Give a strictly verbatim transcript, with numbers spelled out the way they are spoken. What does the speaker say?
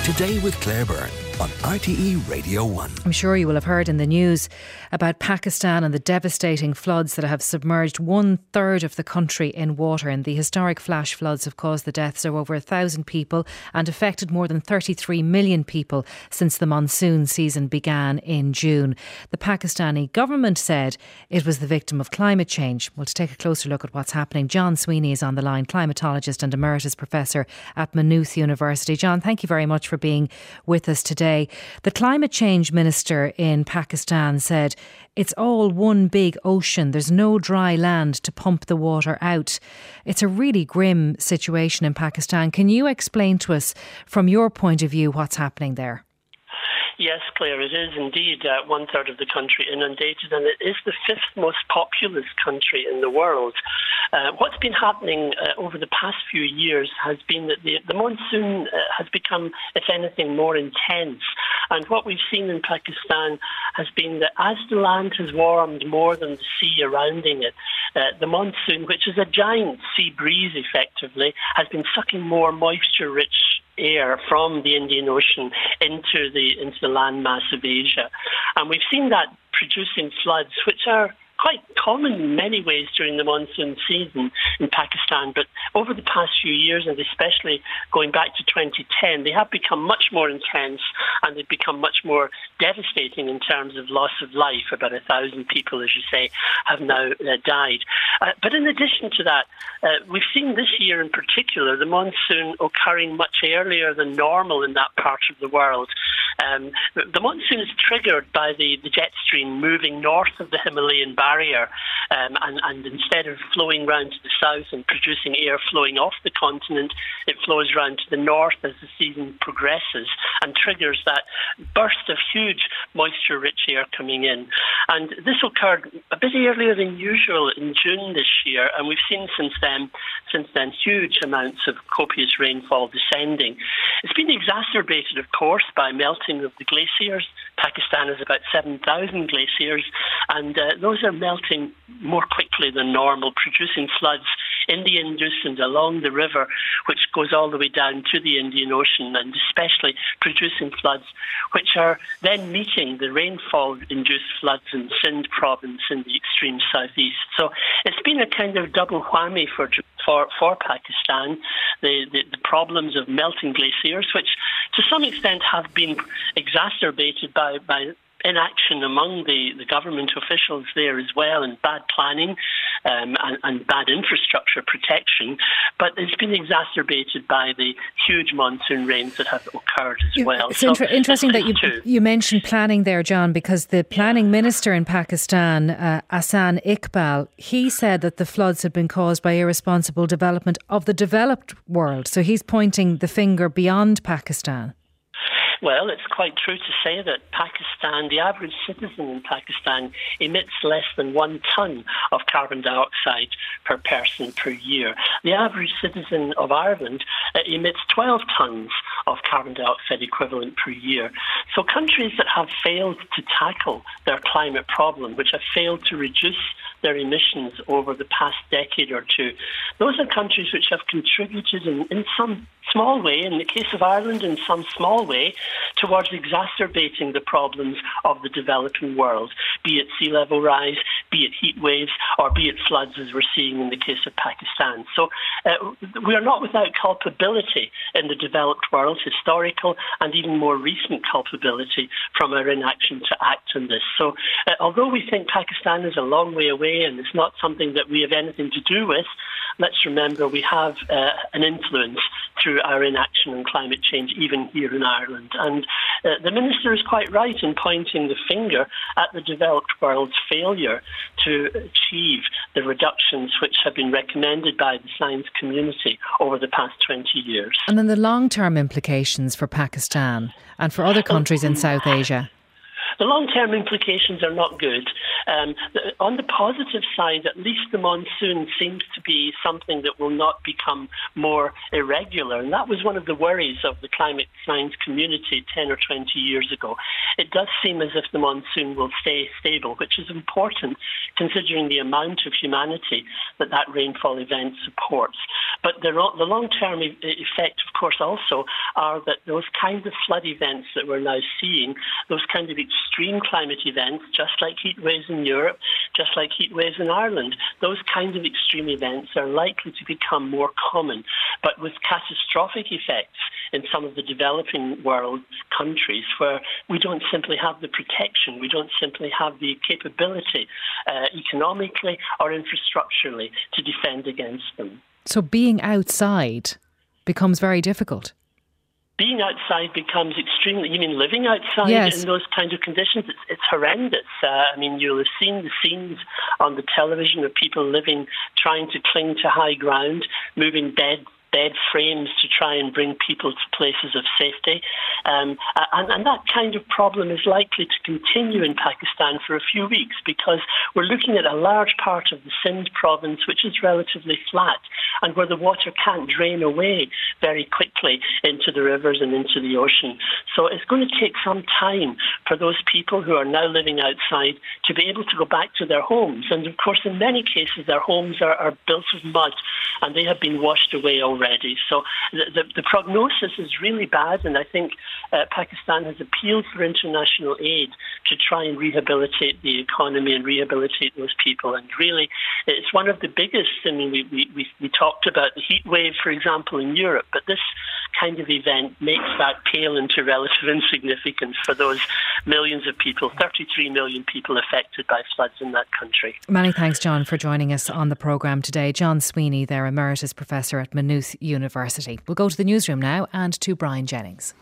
Today with Claire Byrne on R T E Radio one. I'm sure you will have heard in the news about Pakistan and the devastating floods that have submerged one third of the country in water. And the historic flash floods have caused the deaths of over a thousand people and affected more than thirty-three million people since the monsoon season began in June. The Pakistani government said it was the victim of climate change. Well, to take a closer look at what's happening, John Sweeney is on the line, climatologist and emeritus professor at Maynooth University. John, thank you very much for being with us today. The climate change minister in Pakistan said it's all one big ocean. There's no dry land to pump the water out. It's a really grim situation in Pakistan. Can you explain to us, from your point of view, what's happening there? Yes, Claire, it is indeed uh, one third of the country inundated, and it is the fifth most populous country in the world. Uh, what's been happening uh, over the past few years has been that the, the monsoon uh, has become, if anything, more intense. And what we've seen in Pakistan has been that as the land has warmed more than the sea surrounding it, uh, the monsoon, which is a giant sea breeze effectively, has been sucking more moisture-rich air from the Indian Ocean into the into the landmass of Asia. And we've seen that producing floods, which are quite common in many ways during the monsoon season in Pakistan, but over the past few years, and especially going back to twenty ten, they have become much more intense and they've become much more devastating in terms of loss of life. About a thousand people, as you say, have now uh, died. Uh, but in addition to that, uh, we've seen this year in particular the monsoon occurring much earlier than normal in that part of the world. Um, the monsoon is triggered by the, the jet stream moving north of the Himalayan barrier, um, and, and instead of flowing round to the south and producing air flowing off the continent, it flows round to the north as the season progresses and triggers that burst of huge moisture-rich air coming in. And this occurred a bit earlier than usual in June this year, and we've seen since then, since then huge amounts of copious rainfall descending. It's been exacerbated, of course, by melting of the glaciers. Pakistan has about seven thousand glaciers, and uh, those are melting more quickly than normal, producing floods in the Indus and along the river, which goes all the way down to the Indian Ocean, and especially producing floods which are then meeting the rainfall-induced floods in Sindh province in the extreme southeast. So it's been a kind of double whammy for for, for Pakistan, the, the, the problems of melting glaciers, which to some extent have been exacerbated by, by inaction among the, the government officials there as well, and bad planning um, and, and bad infrastructure protection. But it's been exacerbated by the huge monsoon rains that have occurred as well. It's so inter- interesting that you, you mentioned planning there, John, because the planning minister in Pakistan, uh, Ahsan Iqbal, he said that the floods had been caused by irresponsible development of the developed world. So he's pointing the finger beyond Pakistan. Well, it's quite true to say that Pakistan, the average citizen in Pakistan, emits less than one tonne of carbon dioxide per person per year. The average citizen of Ireland uh, emits twelve tonnes of carbon dioxide equivalent per year. So countries that have failed to tackle their climate problem, which have failed to reduce their emissions over the past decade or two, those are countries which have contributed in, in some small way, in the case of Ireland in some small way, towards exacerbating the problems of the developing world, be it sea level rise, be it heat waves, or be it floods as we're seeing in the case of Pakistan. So uh, we are not without culpability in the developed world, historical and even more recent culpability from our inaction to act on this. So uh, although we think Pakistan is a long way away and it's not something that we have anything to do with, let's remember we have uh, an influence through our inaction on climate change, even here in Ireland. And uh, the Minister is quite right in pointing the finger at the developed world's failure to achieve the reductions which have been recommended by the science community over the past twenty years. And then the long-term implications for Pakistan and for other countries in South Asia. the long-term implications are not good. Um, the, on the positive side, at least the monsoon seems to be something that will not become more irregular. And that was one of the worries of the climate science community ten or twenty years ago. It does seem as if the monsoon will stay stable, which is important considering the amount of humanity that that rainfall event supports. But the, the long-term e- effect, of course, also are that those kinds of flood events that we're now seeing, those kind of extreme climate events, just like heat waves in Europe, just like heat waves in Ireland, those kinds of extreme events are likely to become more common, but with catastrophic effects in some of the developing world countries where we don't simply have the protection, we don't simply have the capability uh, economically or infrastructurally to defend against them. So being outside becomes very difficult. Being outside becomes extremely, you mean living outside yes. in those kinds of conditions? It's, it's horrendous. Uh, I mean, you'll have seen the scenes on the television of people living, trying to cling to high ground, moving bed bed frames to try and bring people to places of safety. Um, and, and that kind of problem is likely to continue in Pakistan for a few weeks because we're looking at a large part of the Sindh province, which is relatively flat and where the water can't drain away very quickly into the rivers and into the ocean. So it's going to take some time for those people who are now living outside to be able to go back to their homes. And of course, in many cases, their homes are, are built of mud and they have been washed away already. So the, the, the prognosis is really bad, and I think uh, Pakistan has appealed for international aid to try and rehabilitate the economy and rehabilitate those people. And really, it's one of the biggest. I mean, we, we, we talked about the heat wave, for example, in Europe, but this kind of event makes that pale into relative insignificance for those millions of people, thirty-three million people affected by floods in that country. Many thanks, John, for joining us on the programme today. John Sweeney, there, Emeritus Professor at Maynooth University. We'll go to the newsroom now and to Brian Jennings.